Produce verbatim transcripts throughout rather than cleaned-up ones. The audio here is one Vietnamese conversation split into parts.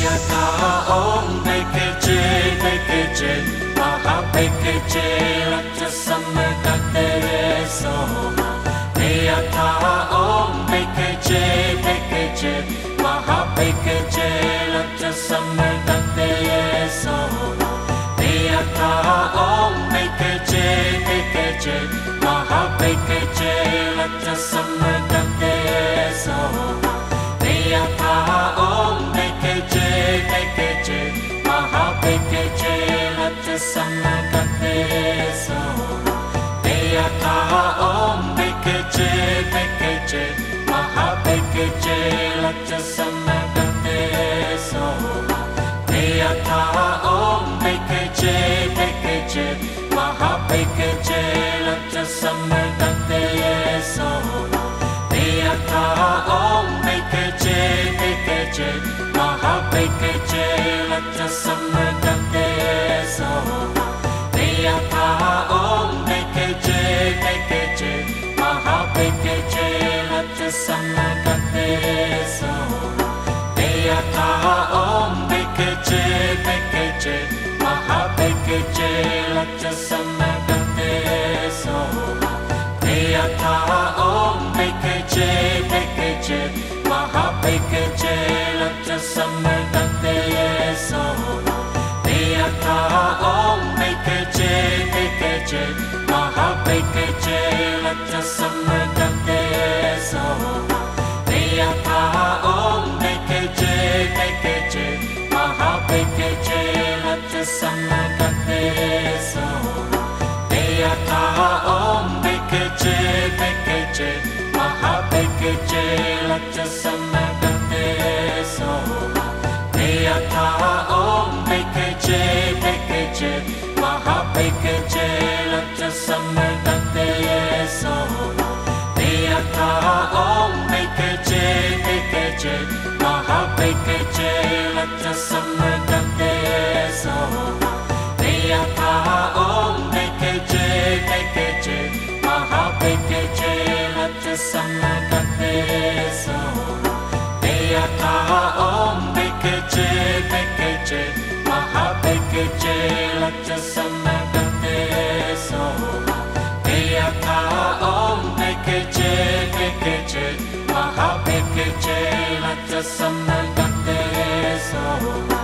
Yata Om Bekeche Bekeche Maha Bekeche Raja Samartate Soha Yata Om Bekeche Bekeche Maha Bekeche Raja Samartate Soha Yata Om Bekeche Bekeche Maha Bekeche Raja Samartate Soha Yata Om Bekeche Bekeche Maha Bekeche Raja Samartate Soha Yata Om Bekeche Bekeche Maha Bekeche Raja Samartate Soha Yata Om Bekeche Bekeche Maha Bekeche Raja Samartate Soha Yata Om Bekeche Bekeche Maha Bekeche Raja Samartate Soha Yata Om Bekeche Bekeche Maha Bekeche Raja Samartate Soha Yata Om Bekeche Bekeche Maha Bekeche Raja Samartate Soha Yata Om Bekeche Bekeche Maha Bekeche Raja Samartate Soha Yata Om Bekeche Bekeche Maha Bekeche Raja Samartate Soha Yata Om Bekeche Bekeche Maha Bekeche Raja Samartate Soha Yata Om Bekeche Bekeche Maha Bekeche Raja Samartate Soha Yata Om Bekeche Bekeche Maha Bekeche Raja Samartate Soha Yata Om Bekeche Bekeche Maha Bekeche Raja Samartate Soha Yata Om Bekeche Bekeche Maha Bekeche Raja Samartate Soha Yata Om Bekeche Bekeche Maha Bekeche Raja Samartate Soha Yata Om Bekeche Bekeche Maha Bekeche Raja Samartate Soha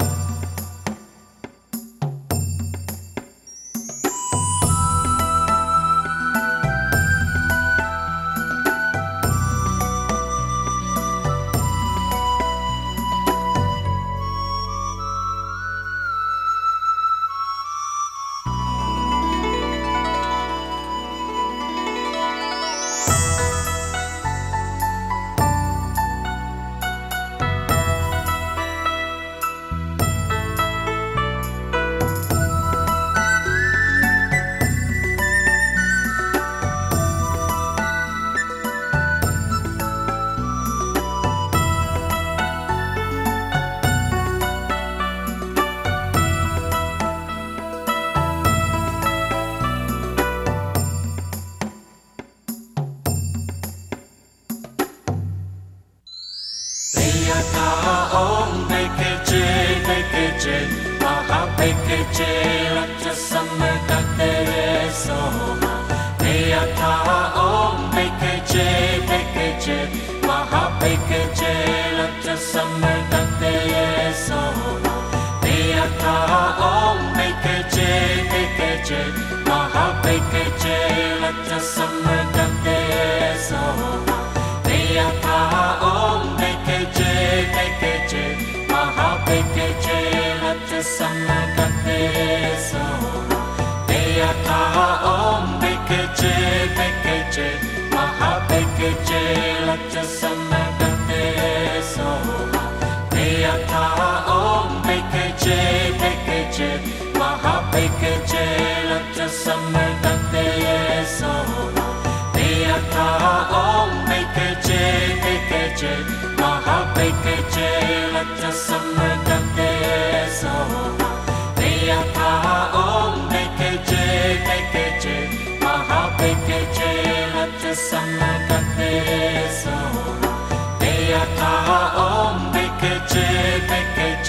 Yata Om Bekeche Bekeche Maha Bekeche Raja Samartate Soha Yata Om Bekeche Bekeche Maha Bekeche Raja Samartate Soha Yata Om Bekeche Bekeche Maha Bekeche Raja Samartate Soha Yata Om Bekeche Bekeche Maha Bekeche Raja Samartate Soha Yata Om Bekeche Bekeche Maha Bekeche Raja Samartate Soha Yata Om Bekeche Bekeche Maha Bekeche Raja Samartate Soha Yata Om Bekeche Bekeche Maha Bekeche Raja Samartate Soha Yata Om Bekeche Bekeche Maha Bekeche Raja Samartate Soha Yata Om Bekeche Bekeche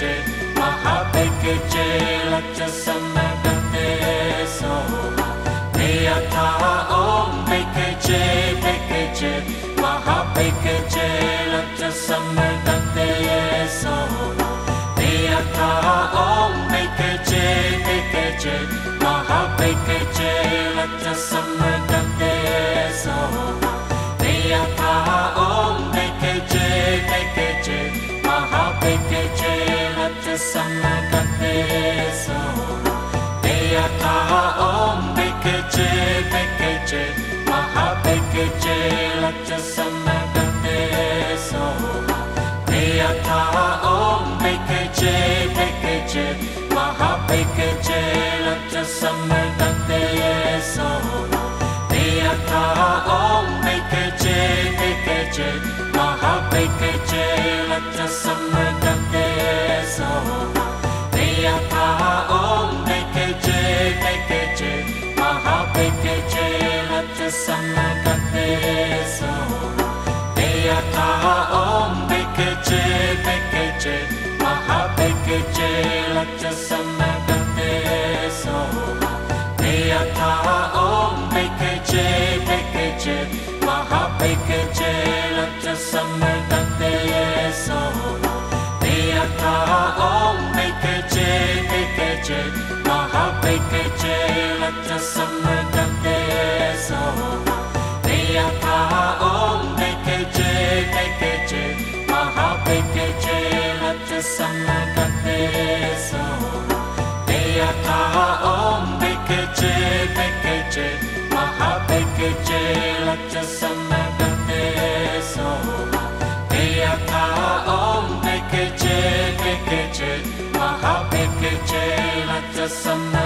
Bhekje Latcha Samardate Soha Deyatha Om Bhekje Bhekje Maha Bhekje Latcha Samardate Soha Deyatha Om Bhekje Bhekje Maha Bhekje Latcha Samardate Soha Deyatha Om Bhekje Bhekje Maha Bhekje Latcha Samardate Soha Deyatha Om Bhekje Bhekje Maha Bhekje Latcha Samardate Soha Deyatha Om Bhekje Bhekje Maha Bhekje Latcha Samardate Soha Deyatha Om Bhekje Bhekje Maha Bhekje Latcha Samardate Soha Deyatha Om Bhekje Bhekje Maha Bhekje Latcha Samardate Soha Deyatha Om Bhekje Bhekje Maha Bhekje Latcha Samardate Soha Deyatha Om Bhekje Bhekje Maha Bhekje Latcha Samardate Soha Deyatha Om Bhekje Bhekje Maha Bhekje Latcha Samardate Soha Deyatha Om Bhekje Bhekje Maha Bhekje Latcha Samardate Soha Deyatha Om Bhekje Bhekje Maha Bhekje Latcha Samardate